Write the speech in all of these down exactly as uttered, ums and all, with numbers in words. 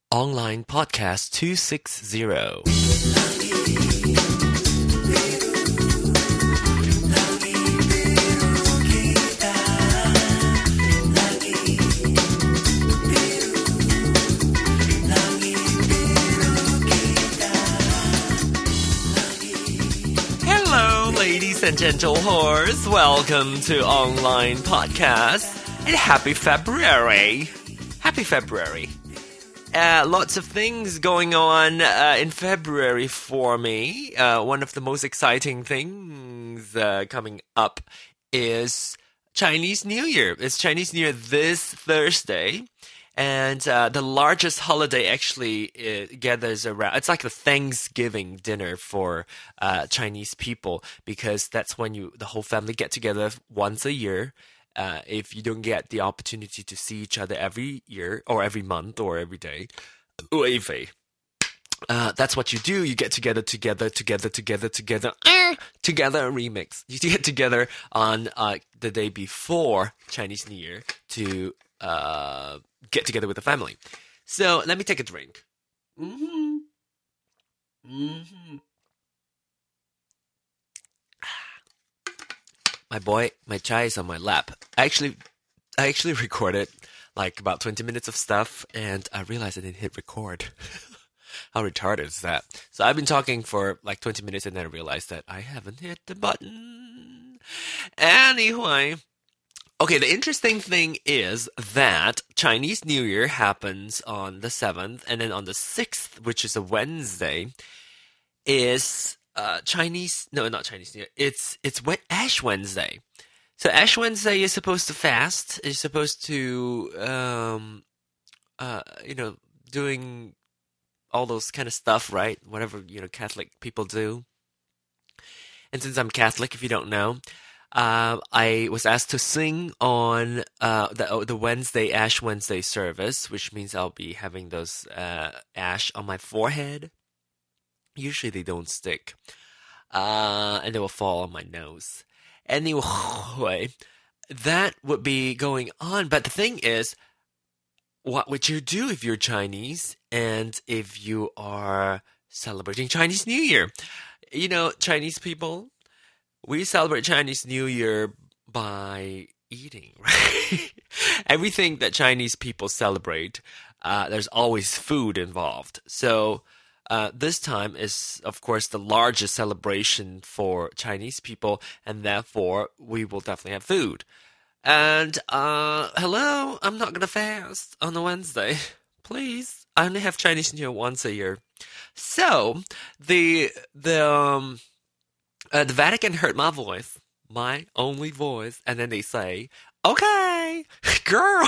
Online Podcast two sixty. Hello, ladies and gentle whores. Welcome to Online Podcast. And happy February. Happy February. Uh, lots of things going on uh, in February for me. Uh, one of the most exciting things uh, coming up is Chinese New Year. It's Chinese New Year this Thursday. And uh, the largest holiday actually uh, gathers around. It's like the Thanksgiving dinner for uh, Chinese people, because that's when you the whole family get together once a year. Uh, if you don't get the opportunity to see each other every year or every month or every day, uh, that's what you do. You get together, together, together, together, together, uh, together a remix. You get together on uh, the day before Chinese New Year to uh, get together with the family. So let me take a drink. Mm-hmm. Mm-hmm. My boy, my chai is on my lap. I actually, I actually recorded like about twenty minutes of stuff, and I realized I didn't hit record. How retarded is that? So I've been talking for like twenty minutes, and then I realized that I haven't hit the button. Anyway, okay, the interesting thing is that Chinese New Year happens on the seventh, and then on the sixth, which is a Wednesday, is... Uh, Chinese, no, not Chinese New Year. It's it's Ash Wednesday. So Ash Wednesday, you're supposed to fast. You're supposed to, um, uh, you know, doing all those kind of stuff, right? Whatever, you know, Catholic people do. And since I'm Catholic, if you don't know, uh, I was asked to sing on uh, the the Wednesday Ash Wednesday service, which means I'll be having those uh, ash on my forehead. Usually they don't stick. Uh, and they will fall on my nose. Anyway, that would be going on. But the thing is, what would you do if you're Chinese and if you are celebrating Chinese New Year? You know, Chinese people, we celebrate Chinese New Year by eating, right? Everything that Chinese people celebrate, uh, there's always food involved. So... Uh, this time is, of course, the largest celebration for Chinese people, and therefore we will definitely have food. And, uh, hello, I'm not gonna fast on a Wednesday. Please. I only have Chinese New Year once a year. So, the, the, um, uh, the Vatican heard my voice, my only voice, and then they say, okay, girl.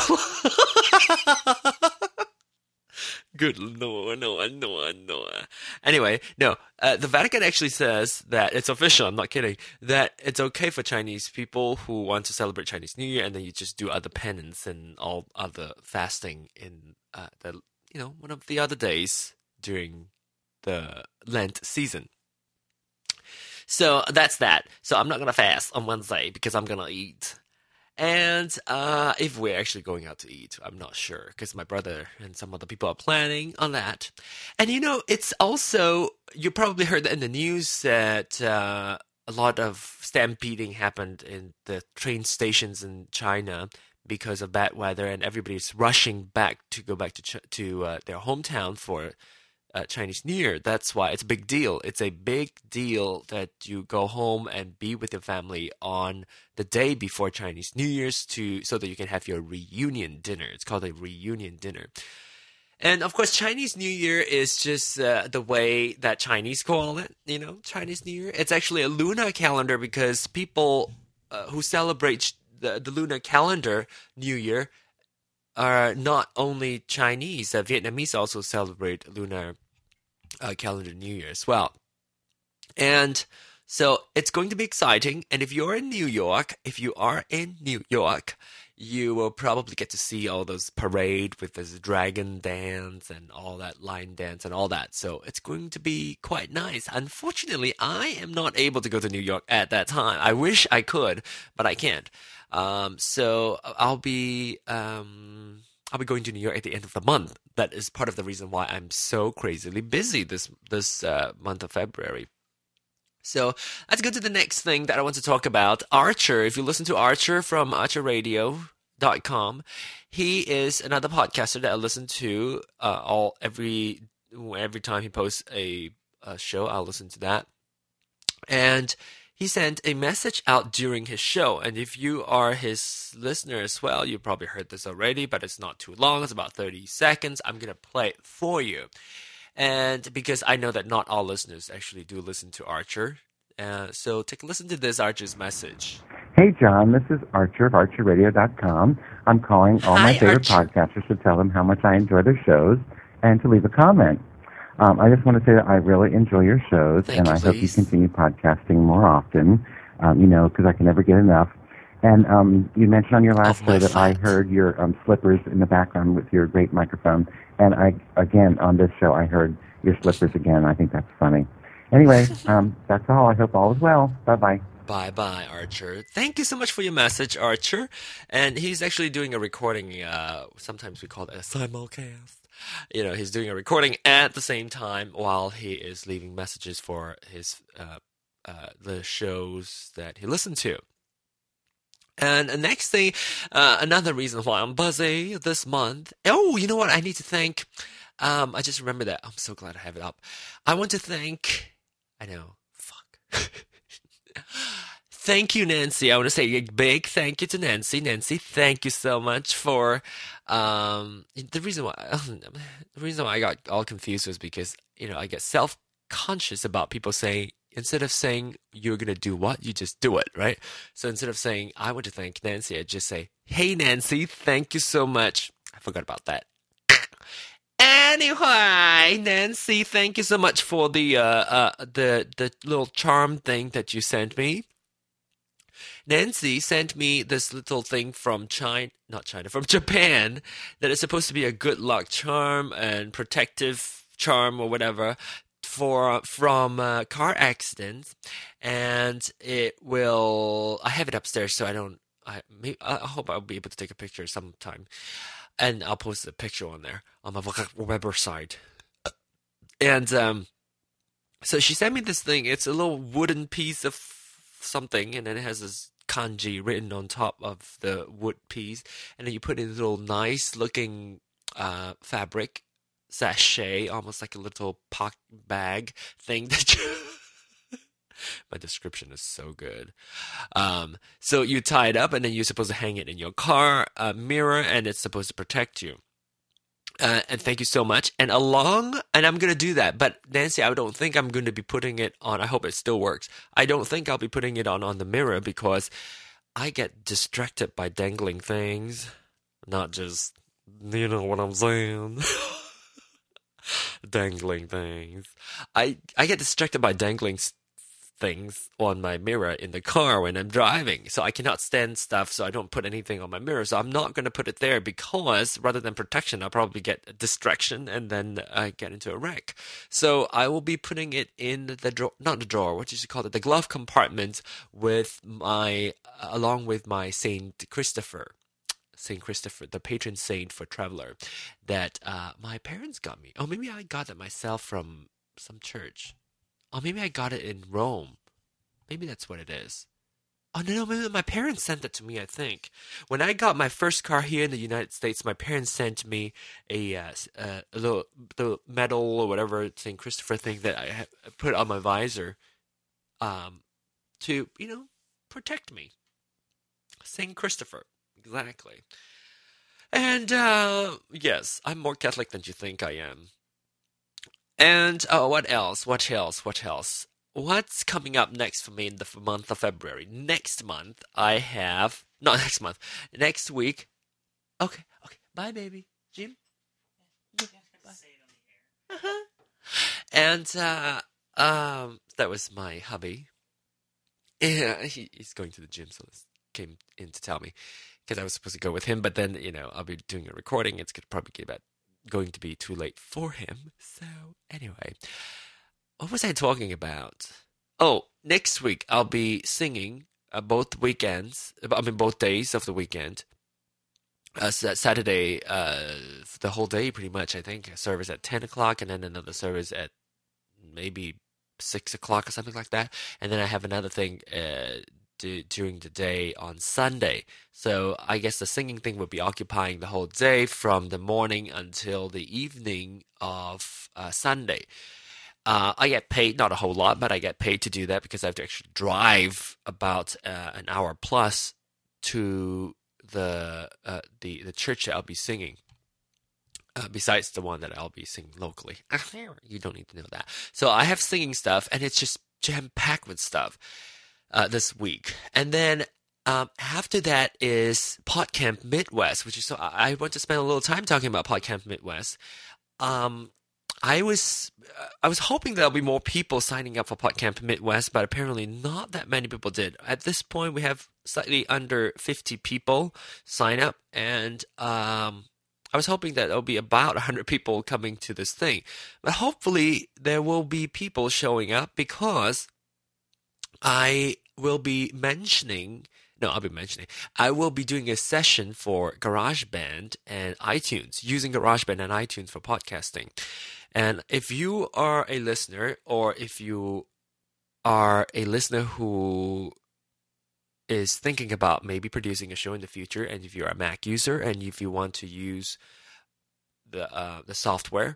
Good Lord, no, no, no. Anyway, no, uh, the Vatican actually says that it's official, I'm not kidding, that it's okay for Chinese people who want to celebrate Chinese New Year, and then you just do other penance and all other fasting in uh, the, you know, one of the other days during the Lent season. So that's that. So I'm not going to fast on Wednesday because I'm going to eat. And uh, if we're actually going out to eat, I'm not sure, because my brother and some other people are planning on that. And you know, it's also, you probably heard that in the news that uh, a lot of stampeding happened in the train stations in China because of bad weather, and everybody's rushing back to go back to ch- to uh, their hometown for Uh, Chinese New Year. That's why it's a big deal. It's a big deal that you go home and be with your family on the day before Chinese New Year's to so that you can have your reunion dinner. It's called a reunion dinner. And of course, Chinese New Year is just uh, the way that Chinese call it, you know, Chinese New Year. It's actually a lunar calendar because people uh, who celebrate the, the lunar calendar New Year are not only Chinese. Uh, Vietnamese also celebrate lunar uh, calendar New Year as well. And so it's going to be exciting. And if you're in New York, if you are in New York, you will probably get to see all those parade with this dragon dance and all that line dance and all that. So it's going to be quite nice. Unfortunately, I am not able to go to New York at that time. I wish I could, but I can't. Um, so I'll be um, I'll be going to New York at the end of the month. that is part of the reason why I'm so crazily busy this this uh, month of February. So let's go to the next thing that I want to talk about. Archer, if you listen to Archer from archer radio dot com, he is another podcaster that I listen to uh, all every every time he posts a, a show. I'll listen to that. And he sent a message out during his show. And if you are his listener as well, you probably heard this already, but it's not too long. It's about thirty seconds. I'm going to play it for you. And because I know that not all listeners actually do listen to Archer. Uh, so take a listen to this Archer's message. Hey, John, this is Archer of archer radio dot com. I'm calling all Hi, my favorite Archer. podcasters to tell them how much I enjoy their shows and to leave a comment. Um, I just want to say that I really enjoy your shows, Thank and you, I hope you please. continue podcasting more often, um, you know, because I can never get enough. And um, you mentioned on your last Of my show that I fat. heard your um, slippers in the background with your great microphone. And I, again, on this show, I heard your slippers again. I think that's funny. Anyway, um, that's all. I hope all is well. Bye-bye. Bye-bye, Archer. Thank you so much for your message, Archer. And he's actually doing a recording. Uh, sometimes we call it a simulcast. You know, he's doing a recording at the same time while he is leaving messages for his uh, uh, the shows that he listened to. And the next thing, uh, another reason why I'm busy this month. Oh, you know what? I need to thank. Um, I just remember that. I'm so glad I have it up. I want to thank. I know. Fuck. Thank you, Nancy. I want to say a big thank you to Nancy. Nancy, thank you so much for. Um, the reason why the reason why I got all confused was because you know I get self-conscious about people saying. Instead of saying you're going to do what, you just do it, right? So instead of saying, I want to thank Nancy, I just say, hey, Nancy, thank you so much. I forgot about that. Anyway, Nancy, thank you so much for the uh, uh, the the little charm thing that you sent me. Nancy sent me this little thing from China, not China, from Japan, that is supposed to be a good luck charm and protective charm or whatever. For from uh, car accidents, and it will. I have it upstairs, so I don't. I maybe, I hope I'll be able to take a picture sometime, and I'll post a picture on there on my website. And um, so she sent me this thing. It's a little wooden piece of something, and then it has this kanji written on top of the wood piece, and then you put in a little nice looking uh, fabric. Sachet, almost like a little pocket bag thing that you... My description is so good. Um, so you tie it up, and then you're supposed to hang it in your car uh, mirror, and it's supposed to protect you. Uh, and thank you so much. And along, and I'm going to do that, but Nancy, I don't think I'm going to be putting it on. I hope it still works. I don't think I'll be putting it on on the mirror because I get distracted by dangling things. Not just, you know what I'm saying? Dangling things. I I get distracted by dangling things on my mirror in the car when I'm driving. So I cannot stand stuff, so I don't put anything on my mirror. So I'm not going to put it there because rather than protection, I'll probably get a distraction and then I get into a wreck. So I will be putting it in the drawer, not the drawer, what did you call it? The glove compartment with my, uh, along with my Saint Christopher. Saint Christopher, the patron saint for traveler, that uh, my parents got me. Oh, maybe I got it myself from some church. Or maybe I got it in Rome. Maybe that's what it is. Oh, no, no, maybe my parents sent it to me, I think. When I got my first car here in the United States, my parents sent me a, uh, a little the medal or whatever Saint Christopher thing that I put on my visor um, to, you know, protect me. Saint Christopher. Exactly. And, uh, yes, I'm more Catholic than you think I am. And, oh, what else? What else? What else? What's coming up next for me in the month of February? Next month, I have... Not next month. Next week... Okay, okay. Bye, baby. Jim? Bye. Uh-huh. And, uh, um, that was my hubby. Yeah, he, he's going to the gym, so this came in to tell me. Because I was supposed to go with him, but then, you know, I'll be doing a recording. It's probably about going to be too late for him. So, anyway, what was I talking about? Oh, next week I'll be singing uh, both weekends, I mean, both days of the weekend uh, Saturday, uh, the whole day pretty much. I think a service at ten o'clock, and then another service at maybe six o'clock or something like that. And then I have another thing uh, do, during the day on Sunday. So I guess the singing thing would be occupying the whole day from the morning until the evening of uh, Sunday. Uh, I get paid, not a whole lot, but I get paid to do that because I have to actually drive about uh, an hour plus to the uh, the the church that I'll be singing. Uh, besides the one that I'll be singing locally. You don't need to know that. So I have singing stuff, and it's just jam-packed with stuff uh, this week. And then um, after that is PodCamp Midwest, which is so I, I want to spend a little time talking about PodCamp Midwest. Um, I was uh, I was hoping there'll be more people signing up for PodCamp Midwest, but apparently not that many people did. At this point, we have slightly under fifty people sign up, and um, I was hoping that there'll be about one hundred people coming to this thing. But hopefully there will be people showing up because I will be mentioning, no, I'll be mentioning, I will be doing a session for GarageBand and iTunes, using GarageBand and iTunes for podcasting. And if you are a listener, or if you are a listener who is thinking about maybe producing a show in the future, and if you're a Mac user and if you want to use the uh, the software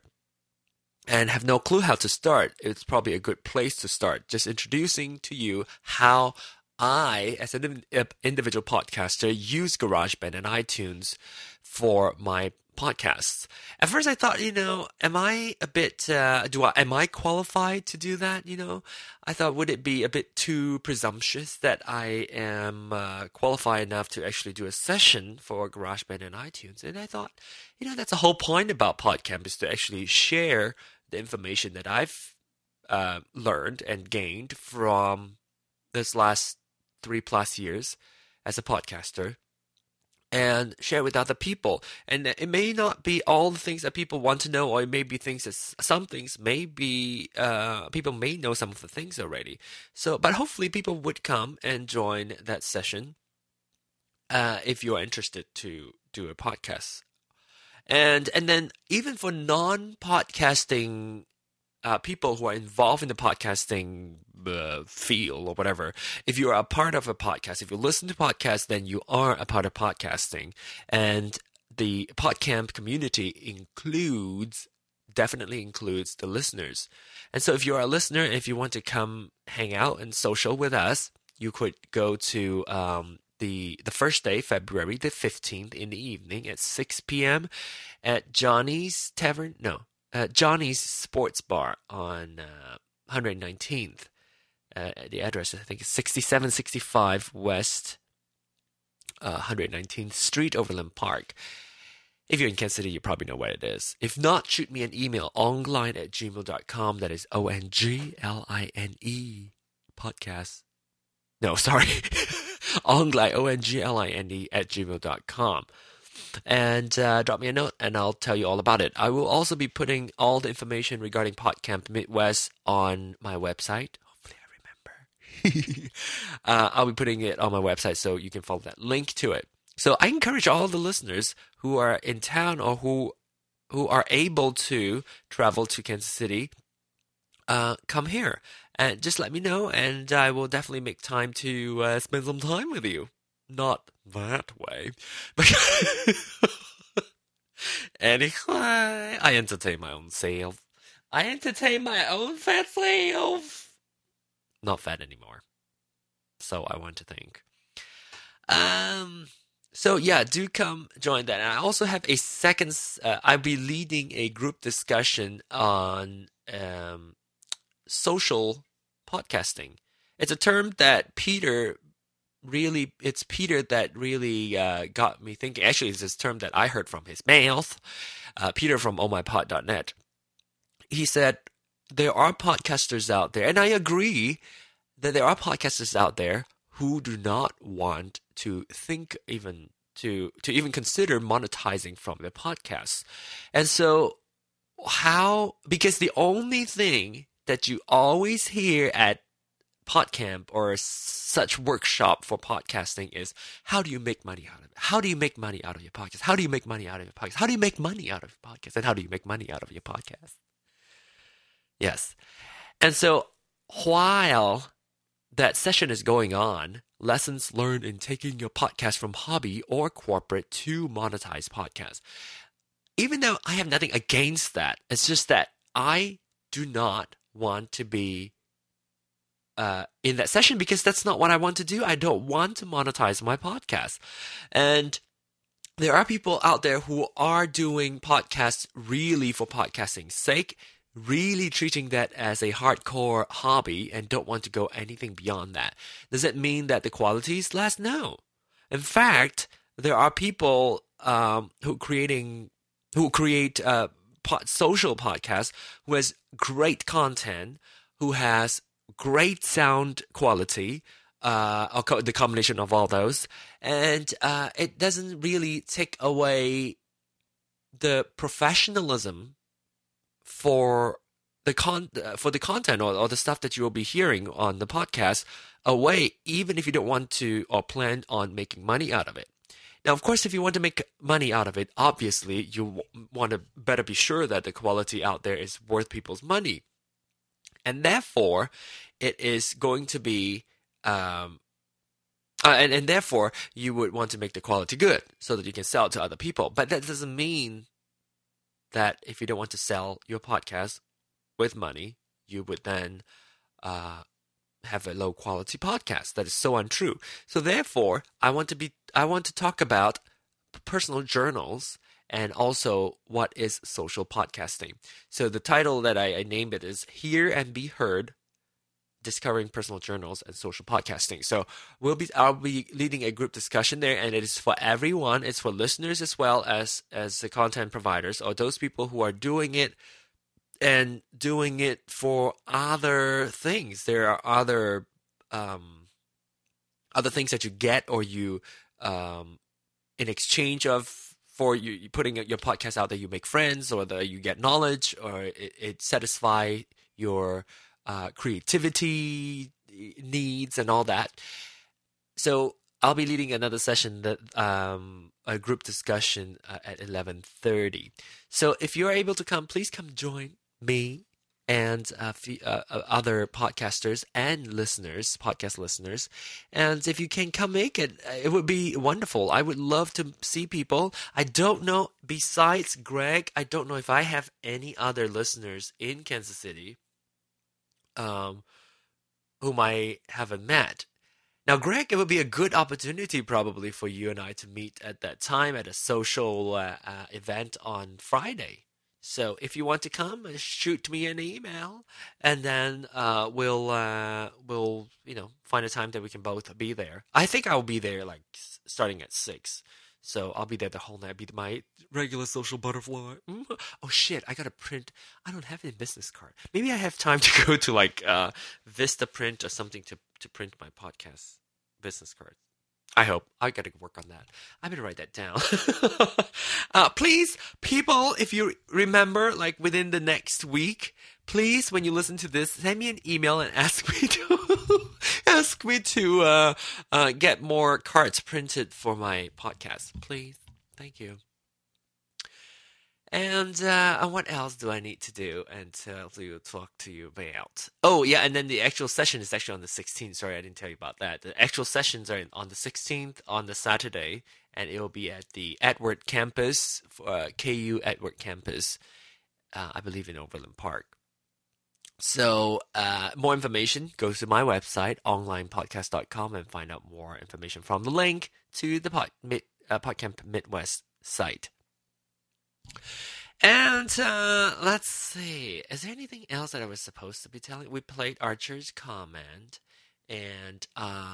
and have no clue how to start, it's probably a good place to start. Just introducing to you how I, as an individual podcaster, use GarageBand and iTunes for my podcasts. At first I thought, you know, am I a bit, uh, do I, am I qualified to do that? You know, I thought, would it be a bit too presumptuous that I am uh, qualified enough to actually do a session for GarageBand and iTunes? And I thought, you know, that's the whole point about PodCamp, is to actually share the information that I've uh, learned and gained from this last three plus years as a podcaster, and share with other people. And it may not be all the things that people want to know, or it may be things that some things may be, uh, people may know some of the things already. So, but hopefully people would come and join that session uh, if you are interested to do a podcast. And, and then even for non-podcasting Uh, people who are involved in the podcasting uh, field or whatever, if you are a part of a podcast, if you listen to podcasts, then you are a part of podcasting. And the PodCamp community includes, definitely includes the listeners. And so if you're a listener, if you want to come hang out and social with us, you could go to um, the the first day, February the fifteenth, in the evening at six p.m. at Johnny's Tavern. No. Uh, Johnny's Sports Bar on uh, one hundred nineteenth. Uh, the address, I think, is sixty-seven sixty-five West uh, one hundred nineteenth Street, Overland Park. If you're in Kansas City, you probably know where it is. If not, shoot me an email, ongline at gmail dot com. That is O N G L I N E, podcast. No, sorry. Ongline, O N G L I N E, at gmail dot com. And uh, drop me a note, and I'll tell you all about it. I will also be putting all the information regarding PodCamp Midwest on my website. Hopefully I remember. uh, I'll be putting it on my website so you can follow that link to it. So I encourage all the listeners who are in town or who who are able to travel to Kansas City, uh, come here. And just let me know, and I will definitely make time to uh, spend some time with you. Not that way. Anyway, I entertain my own self. I entertain my own fat self. Not fat anymore. So I want to think. Um. So yeah, do come join that. And I also have a second. Uh, I'll be leading a group discussion on um, social podcasting. It's a term that Peter. Really, it's Peter that really uh, got me thinking. Actually, it's this term that I heard from his mouth. Uh, Peter from oh my pod dot net. He said, there are podcasters out there, and I agree that there are podcasters out there who do not want to think even to, to even consider monetizing from their podcasts. And so how, because the only thing that you always hear at podcamp or such workshop for podcasting is how do you make money out of it? How do you make money out of your podcast? How do you make money out of your podcast? How do you make money out of your podcast? And how do you make money out of your podcast? Yes. And so while that session is going on, lessons learned in taking your podcast from hobby or corporate to monetize podcast. Even though I have nothing against that, it's just that I do not want to be uh, in that session because that's not what I want to do. I don't want to monetize my podcast. And there are people out there who are doing podcasts really for podcasting's sake, really treating that as a hardcore hobby and don't want to go anything beyond that. Does it mean that the quality is less? No. In fact, there are people um, who creating who create uh, pod, social podcasts who has great content, who has great sound quality, uh, or co- the combination of all those, and uh, it doesn't really take away the professionalism for the con for the content or, or the stuff that you will be hearing on the podcast away, even if you don't want to or plan on making money out of it. Now, of course, if you want to make money out of it, obviously you w- want to better be sure that the quality out there is worth people's money, and therefore it is going to be um, uh, and and therefore you would want to make the quality good so that you can sell it to other people. But that doesn't mean that if you don't want to sell your podcast with money, you would then uh, have a low quality podcast. That is so untrue. So therefore, I want to be I want to talk about personal journals and also what is social podcasting. So the title that I, I named it is Hear and Be Heard: Discovering Personal Journals and Social Podcasting. So we'll be I'll be leading a group discussion there, and it is for everyone. It's for listeners as well as as the content providers or those people who are doing it and doing it for other things. There are other um, other things that you get or you um, in exchange of for you, you putting your podcast out there. You make friends, or the you get knowledge, or it, it satisfy your Uh, creativity needs and all that. So I'll be leading another session, that um, a group discussion uh, at eleven thirty. So if you're able to come, please come join me and uh, f- uh, other podcasters and listeners, podcast listeners. And if you can come make it, it would be wonderful. I would love to see people. I don't know, besides Greg, I don't know if I have any other listeners in Kansas City Um, whom I haven't met. Now, Greg, it would be a good opportunity probably for you and I to meet at that time at a social uh, uh, event on Friday. So if you want to come, shoot me an email, and then uh, we'll uh, we'll you know find a time that we can both be there. I think I'll be there like starting at six. So I'll be there the whole night. Be my regular social butterfly. Mm. Oh shit! I gotta print. I don't have a business card. Maybe I have time to go to like uh, Vistaprint or something to to print my podcast business card. I hope. I gotta work on that. I better write that down. uh, please, people, if you remember, like within the next week, please, when you listen to this, send me an email and ask me to ask me to uh, uh, get more cards printed for my podcast, please. Thank you. And uh, what else do I need to do and tell you, talk to you about? Oh, yeah, and then the actual session is actually on the sixteenth. Sorry, I didn't tell you about that. The actual sessions are on the sixteenth, on the Saturday, and it will be at the Edward campus, uh, K U Edward campus, uh, I believe in Overland Park. So uh, more information, go to my website, online podcast dot com, and find out more information from the link to the pod, mid, uh, PodCamp Midwest site. And uh, let's see, is there anything else that I was supposed to be telling? We played Archer's Command, and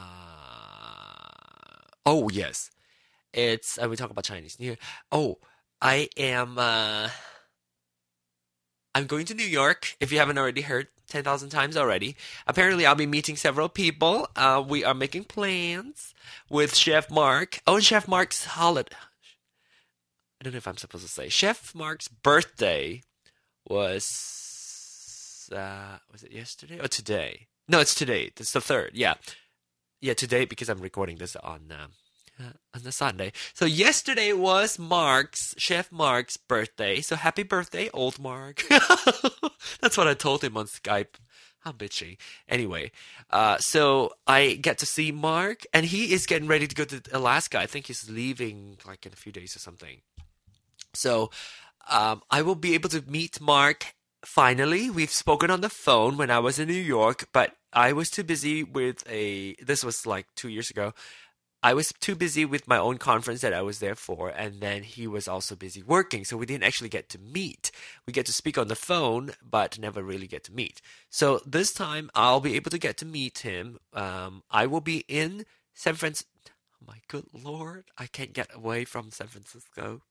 uh, oh yes, it's uh, we talk about Chinese New Year. Oh, I am. Uh, I'm going to New York, if you haven't already heard ten thousand times already. Apparently, I'll be meeting several people. Uh, we are making plans with Chef Mark. Oh, and Chef Mark's holiday. I don't know if I'm supposed to say. Chef Mark's birthday was, uh, was it yesterday or today? No, it's today. It's the third. Yeah. Yeah, today because I'm recording this on um, uh, on the Sunday. So yesterday was Mark's, Chef Mark's birthday. So happy birthday, old Mark. That's what I told him on Skype. How bitchy. Anyway, uh, so I get to see Mark, and he is getting ready to go to Alaska. I think he's leaving like in a few days or something. So um, I will be able to meet Mark finally. We've spoken on the phone when I was in New York, but I was too busy with a, this was like two years ago. I was too busy with my own conference that I was there for, and then he was also busy working, so we didn't actually get to meet. We get to speak on the phone, but never really get to meet. So this time, I'll be able to get to meet him. Um, I will be in San Francisco. Oh my good Lord, I can't get away from San Francisco.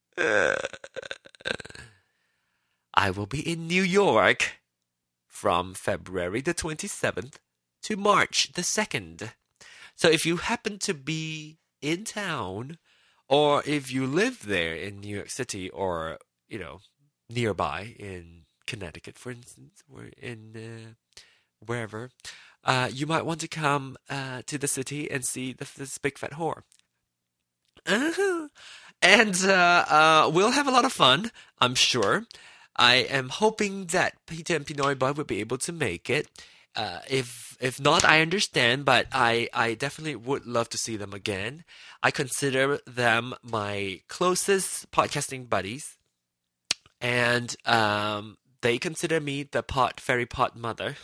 I will be in New York from February the twenty-seventh to March the second. So if you happen to be in town, or if you live there in New York City, or, you know, nearby in Connecticut, for instance, or in uh, wherever, uh, you might want to come uh, to the city and see the, this big fat whore. Uh-huh. And uh, uh, we'll have a lot of fun, I'm sure. I am hoping that Peter and Pinoy Boy will be able to make it. Uh, if if not, I understand, but I, I definitely would love to see them again. I consider them my closest podcasting buddies, and um, they consider me the pot fairy pot mother.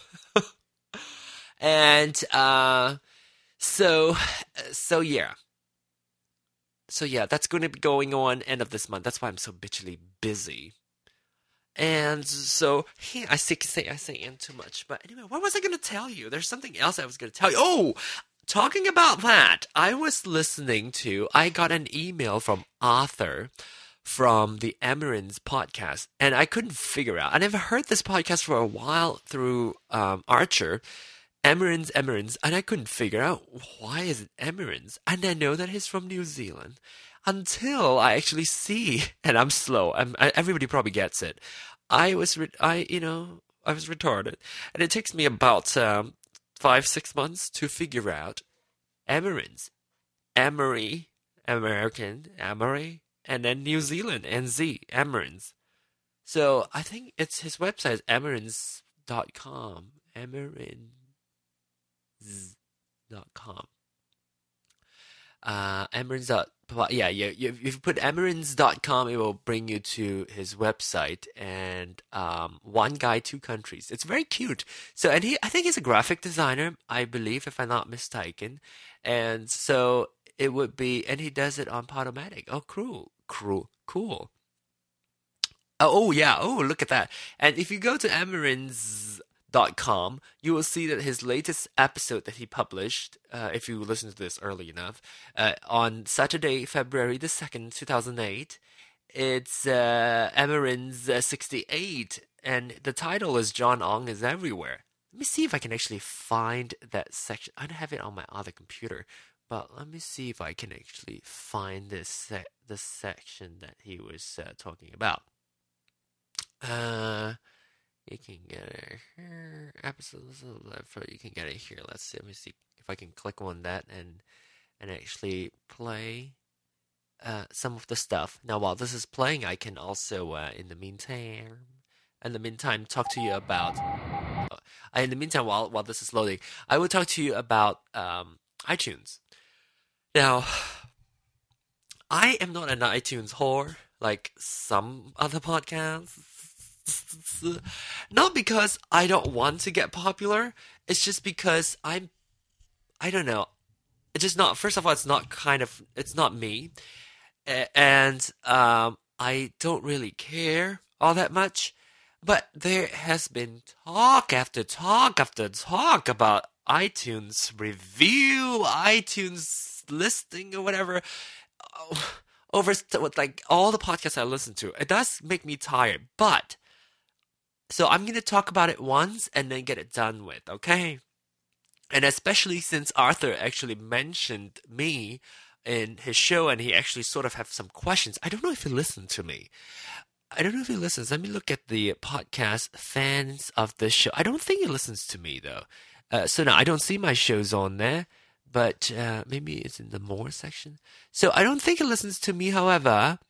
and uh, so so yeah. So yeah, that's going to be going on end of this month. That's why I'm so bitchily busy. And so, yeah, I say, say I say in too much. But anyway, what was I going to tell you? There's something else I was going to tell you. Oh, talking about that, I was listening to, I got an email from Arthur from the Emerins podcast, and I couldn't figure out. I never heard this podcast for a while through um, Archer, Emerins, Emerins, and I couldn't figure out why is it Emerins. And I know that he's from New Zealand. Until I actually see, and I'm slow. I'm, I, everybody probably gets it. I was, re- I you know, I was retarded, and it takes me about um, five, six months to figure out Emerins, Emery, American, Emery, and then New Zealand, N Z, Emerins. So I think it's his website is emerins dot com, emerins dot com. Uh, Emerins. Yeah, yeah. If you put emerins dot com, it will bring you to his website. And um, one guy, two countries. It's very cute. So, and he, I think he's a graphic designer, I believe, if I'm not mistaken. And so it would be, and he does it on Podomatic. Oh, cool, cool, cool. Oh, oh yeah. Oh, look at that. And if you go to emerins dot com, you will see that his latest episode that he published, uh, if you listen to this early enough, uh, on Saturday, February the second, two thousand eight, it's uh, Emerins uh, sixty-eight, and the title is John Ong is Everywhere. Let me see if I can actually find that section. I don't have it on my other computer, but let me see if I can actually find this se- this section that he was uh, talking about. Uh... You can get it here. Episodes you can get it here. Let's see. Let me see if I can click on that and and actually play uh, some of the stuff. Now, while this is playing, I can also, uh, in the meantime, in the meantime, talk to you about. Uh, in the meantime, while while this is loading, I will talk to you about um, iTunes. Now, I am not an iTunes whore like some other podcasts. Not because I don't want to get popular. It's just because I'm, I don't know. It's just not, first of all, it's not kind of, it's not me. And um, I don't really care all that much. But there has been talk after talk after talk about iTunes review, iTunes listing or whatever. Over like all the podcasts I listen to. It does make me tired, but so I'm going to talk about it once and then get it done with, okay? And especially since Arthur actually mentioned me in his show and he actually sort of have some questions. I don't know if he listened to me. I don't know if he listens. Let me look at the podcast fans of this show. I don't think he listens to me, though. Uh, so now I don't see my shows on there, but uh, maybe it's in the more section. So I don't think he listens to me. However,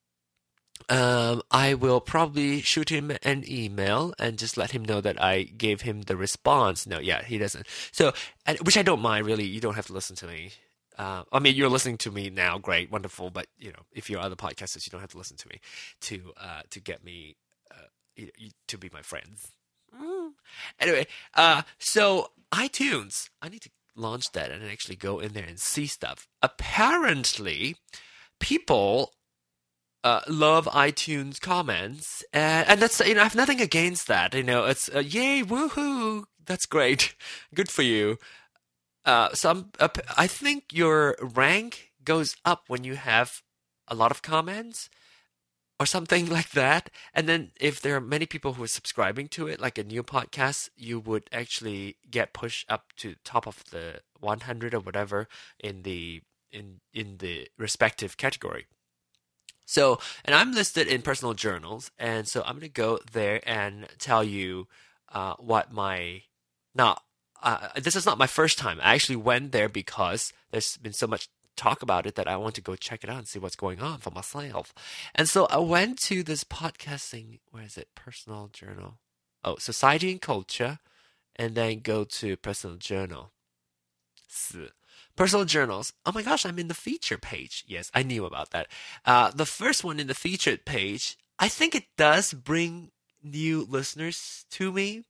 um, I will probably shoot him an email and just let him know that I gave him the response. No, yeah, he doesn't. So, and, which I don't mind really. You don't have to listen to me. Uh, I mean, you're listening to me now, great, wonderful. But you know, if you're other podcasters, you don't have to listen to me to uh, to get me uh, you, you, to be my friends. Mm. Anyway, uh, so iTunes, I need to launch that and actually go in there and see stuff. Apparently, people uh, love iTunes comments, and, and that's you know I have nothing against that. You know, it's uh, yay, woohoo, that's great, good for you. Uh, some, uh, I think your rank goes up when you have a lot of comments or something like that. And then if there are many people who are subscribing to it, like a new podcast, you would actually get pushed up to top of the one hundred or whatever in the in in the respective category. So, and I'm listed in personal journals, and so I'm going to go there and tell you uh, what my now. Uh, this is not my first time. I actually went there because there's been so much talk about it that I want to go check it out and see what's going on for myself. And so I went to this podcasting, where is it? Personal journal. Oh, Society and Culture, and then go to personal journal. Personal journals. Oh my gosh, I'm in the feature page. Yes, I knew about that. Uh, the first one in the featured page, I think it does bring new listeners to me,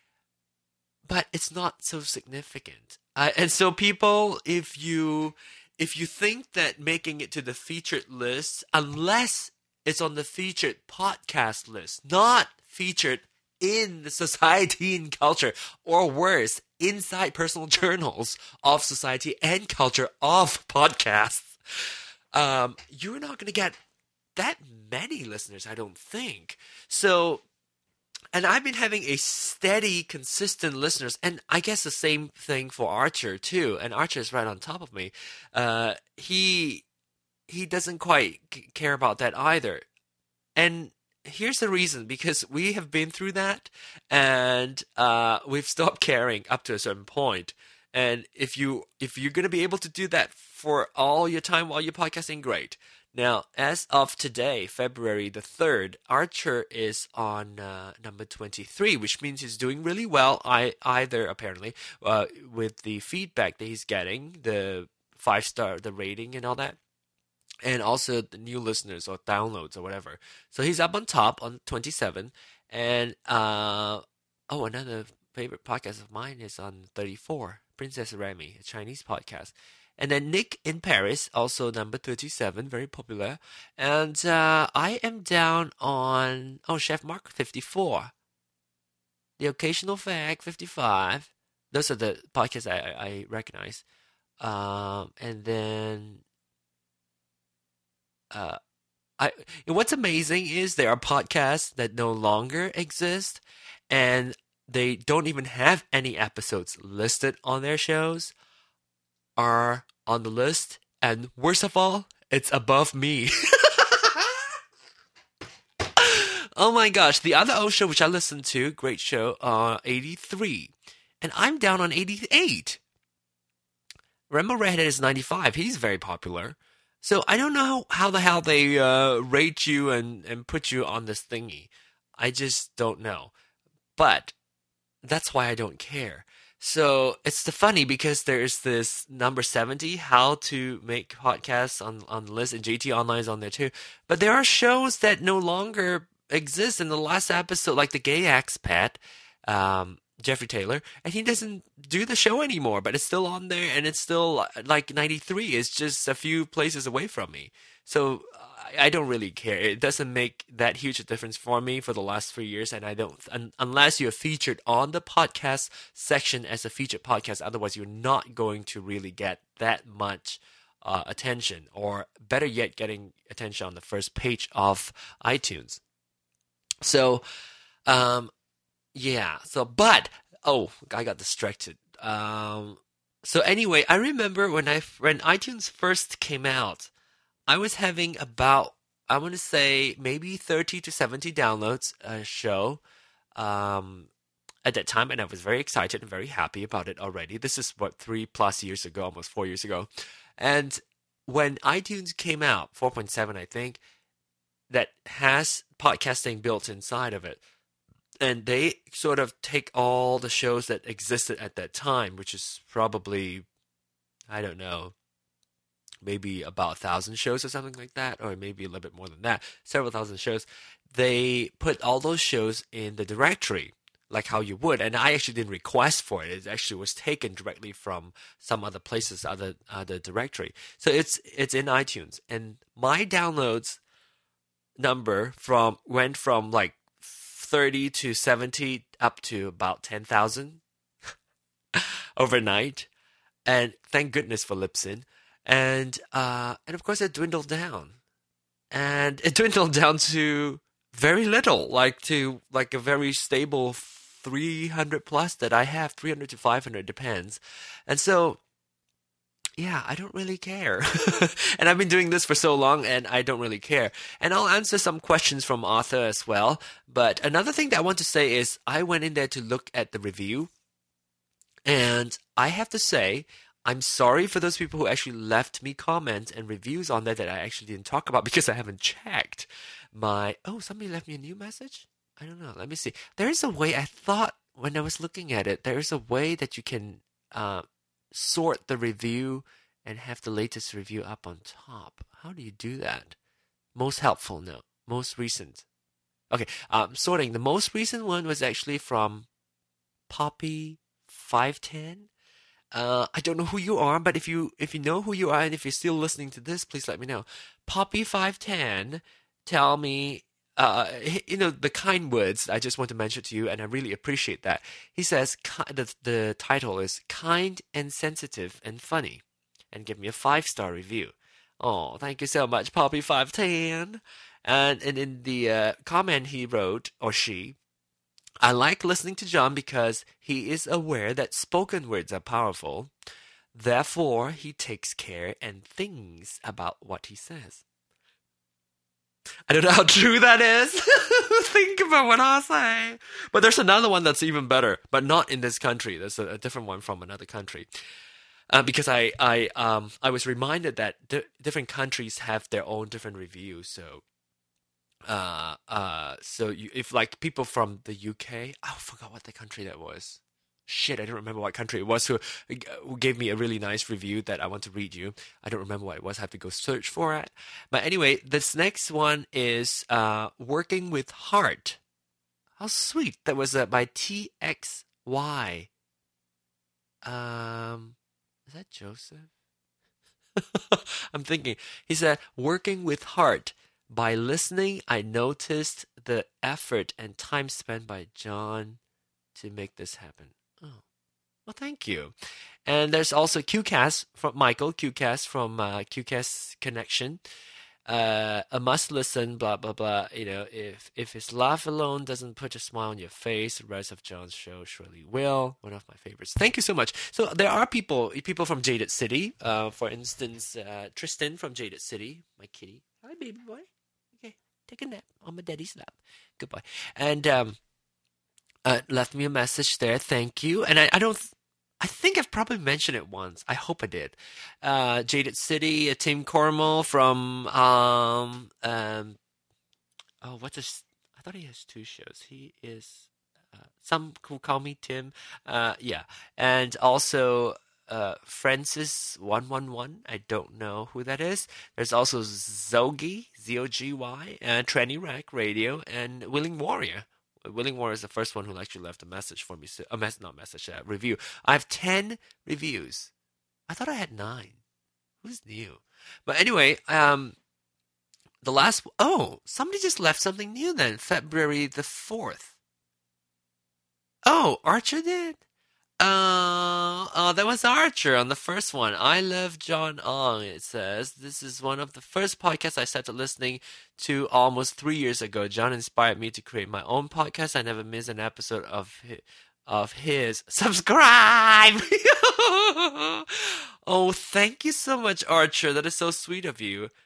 but it's not so significant. Uh, and so people, if you if you think that making it to the featured list, unless it's on the featured podcast list, not featured in the Society and Culture, or worse, inside personal journals of Society and Culture of podcasts, um, you're not going to get that many listeners, I don't think. So... And I've been having a steady, consistent listeners, and I guess the same thing for Archer too. And Archer is right on top of me. Uh, he he doesn't quite c- care about that either. And here's the reason: because we have been through that, and uh, we've stopped caring up to a certain point. And if you if you're gonna be able to do that for all your time while you're podcasting, great. Now, as of today, February the third, Archer is on uh, number twenty-three, which means he's doing really well, I, either apparently, uh, with the feedback that he's getting, the five-star, the rating and all that, and also the new listeners or downloads or whatever. So he's up on top on twenty-seven. And, uh, oh, another favorite podcast of mine is on thirty-four, Princess Remy, a Chinese podcast. And then Nick in Paris, also number thirty-seven, very popular. And uh, I am down on, oh, Chef Mark, fifty-four. The Occasional Fact, fifty-five. Those are the podcasts I, I recognize. Um, and then, uh, I what's amazing is there are podcasts that no longer exist, and they don't even have any episodes listed on their shows, are on the list, and worst of all, it's above me. Oh my gosh, the other old show which I listened to, great show, uh, eighty-three, and I'm down on eighty-eight. Rainbow Redhead is ninety-five, he's very popular. So I don't know how the hell they uh, rate you and, and put you on this thingy. I just don't know. But that's why I don't care. So it's the funny because there's this number seventy, how to make podcasts on, on the list, and J T Online is on there too. But there are shows that no longer exist. In the last episode, like the Gay Expat, um, Jeffrey Taylor, and he doesn't do the show anymore, but it's still on there, and it's still like ninety-three. It's just a few places away from me. So I don't really care. It doesn't make that huge a difference for me for the last three years, and I don't un, unless you're featured on the podcast section as a featured podcast. Otherwise, you're not going to really get that much uh, attention, or better yet, getting attention on the first page of iTunes. So, um, yeah. So, but oh, I got distracted. Um, so anyway, I remember when I when iTunes first came out, I was having about, I want to say, maybe thirty to seventy downloads a show. Um, at that time, and I was very excited and very happy about it already. This is what three plus years ago, almost four years ago. And when iTunes came out, four point seven, I think, that has podcasting built inside of it, and they sort of take all the shows that existed at that time, which is probably, I don't know, maybe about a thousand shows or something like that, or maybe a little bit more than that, several thousand shows. They put all those shows in the directory, like how you would. And I actually didn't request for it. It actually was taken directly from some other places, other other directory. So it's it's in iTunes. And my downloads number from went from like thirty to seventy up to about ten thousand overnight. And thank goodness for Libsyn. And uh, and of course it dwindled down. And it dwindled down to very little, like to like a very stable three hundred plus that I have, three hundred to five hundred, depends. And so, yeah, I don't really care. And I've been doing this for so long, and I don't really care. And I'll answer some questions from Arthur as well. But another thing that I want to say is I went in there to look at the review, and I have to say, I'm sorry for those people who actually left me comments and reviews on there that I actually didn't talk about because I haven't checked my... Oh, somebody left me a new message? I don't know. Let me see. There is a way, I thought when I was looking at it, there is a way that you can uh, sort the review and have the latest review up on top. How do you do that? Most helpful, no. Most recent. Okay, um, sorting. The most recent one was actually from Poppy five ten. Uh, I don't know who you are, but if you if you know who you are and if you're still listening to this, please let me know. Poppy five ten, tell me, uh, you know, the kind words I just want to mention to you, and I really appreciate that. He says the the title is Kind and Sensitive and Funny, and give me a five star review. Oh, thank you so much, Poppy five ten. And and in the uh, comment he wrote, or she, I like listening to John because he is aware that spoken words are powerful. Therefore, he takes care and thinks about what he says. I don't know how true that is. Think about what I say. But there's another one that's even better, but not in this country. There's a, a different one from another country. Uh, because I I um I was reminded that di- different countries have their own different reviews. So. Uh, uh, so you, if like people from the U K, oh, I forgot what the country that was. Shit, I don't remember what country it was who, who gave me a really nice review that I want to read you. I don't remember what it was. I have to go search for it. But anyway, this next one is uh, Working with Heart. How sweet. That was uh, by T X Y. Um, is that Joseph? I'm thinking. He said, Working with Heart. By listening, I noticed the effort and time spent by John to make this happen. Oh, well, thank you. And there's also QCast from Michael, QCast from uh, QCast Connection. Uh, a must listen, blah, blah, blah. You know, if, if his laugh alone doesn't put a smile on your face, the rest of John's show surely will. One of my favorites. Thank you so much. So there are people, people from Jaded City. Uh, for instance, uh, Tristan from Jaded City, my kitty. Hi, baby boy. Okay, take a nap on my daddy's lap. Goodbye. And um, uh, left me a message there. Thank you. And I, I don't... Th- I think I've probably mentioned it once. I hope I did. Uh, Jaded City, uh, Tim Cormel from... Um, um, oh, what's this? I thought he has two shows. He is... Uh, some who call me Tim. Uh, yeah. And also... Uh, Francis one one one, I don't know who that is. There's also Zogy, Z O G Y, and Tranny Rack Radio, and Willing Warrior. Willing Warrior is the first one who actually left a message for me. So, a mess, not message, a review. I have ten reviews. I thought I had nine. Who's new? But anyway, um, the last, oh, somebody just left something new then, February the fourth. Oh, Archer did? Uh, oh, that was Archer on the first one. I love John Ong, it says. This is one of the first podcasts I started listening to almost three years ago. John inspired me to create my own podcast. I never miss an episode of his, of his. Subscribe! Oh, thank you so much, Archer. That is so sweet of you.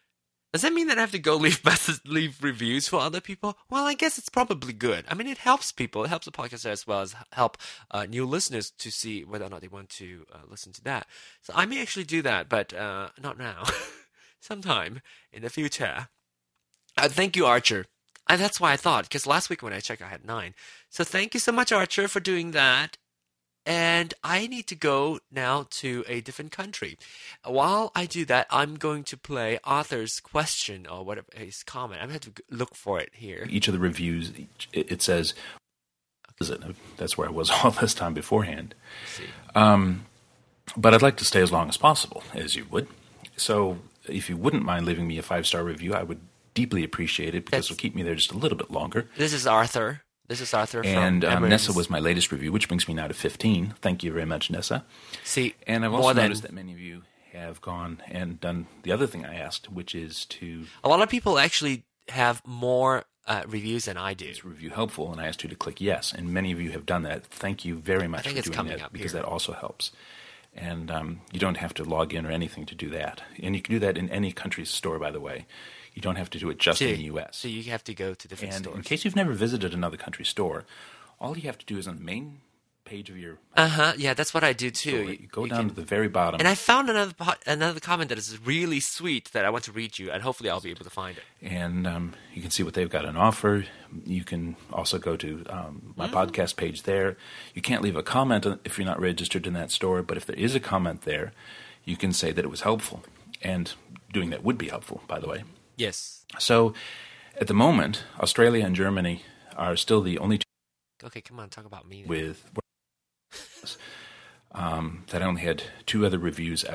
Does that mean that I have to go leave message, leave reviews for other people? Well, I guess it's probably good. I mean, it helps people. It helps the podcast as well as help uh, new listeners to see whether or not they want to uh, listen to that. So I may actually do that, but uh, not now. Sometime in the future. Uh, thank you, Archer. And that's why I thought, because last week when I checked, I had nine. So thank you so much, Archer, for doing that. And I need to go now to a different country. While I do that, I'm going to play Arthur's question or whatever his comment. I'm going to have to look for it here. Each of the reviews, it says, okay. That's where I was all this time beforehand. See. Um, but I'd like to stay as long as possible, as you would. So if you wouldn't mind leaving me a five-star review, I would deeply appreciate it because That's, it'll keep me there just a little bit longer. This is Arthur. This is Arthur from And um, Emirates. Nessa was my latest review, which brings me now to fifteen. Thank you very much, Nessa. See, and I've more also than, noticed that many of you have gone and done the other thing I asked, which is to... A lot of people actually have more uh, reviews than I do. Is review helpful? And I asked you to click yes, and many of you have done that. Thank you very much I think for it's doing coming that up because here. that also helps. And um, you don't have to log in or anything to do that. And you can do that in any country's store, by the way. You don't have to do it just See, in the U S. So you have to go to different and stores. in case you've never visited another country's store, all you have to do is on the main page of your... Uh-huh, yeah, that's what I do too. store, you go you down can, to the very bottom. And I found another po- another comment that is really sweet that I want to read you, and hopefully I'll be able to find it. And um, you can see what they've got on offer. You can also go to um, my mm. podcast page there. You can't leave a comment if you're not registered in that store, but if there is a comment there, you can say that it was helpful. And doing that would be helpful, by the way. Yes. So at the moment, Australia and Germany are still the only two Okay, come on, talk about me. with um, that only had two other reviews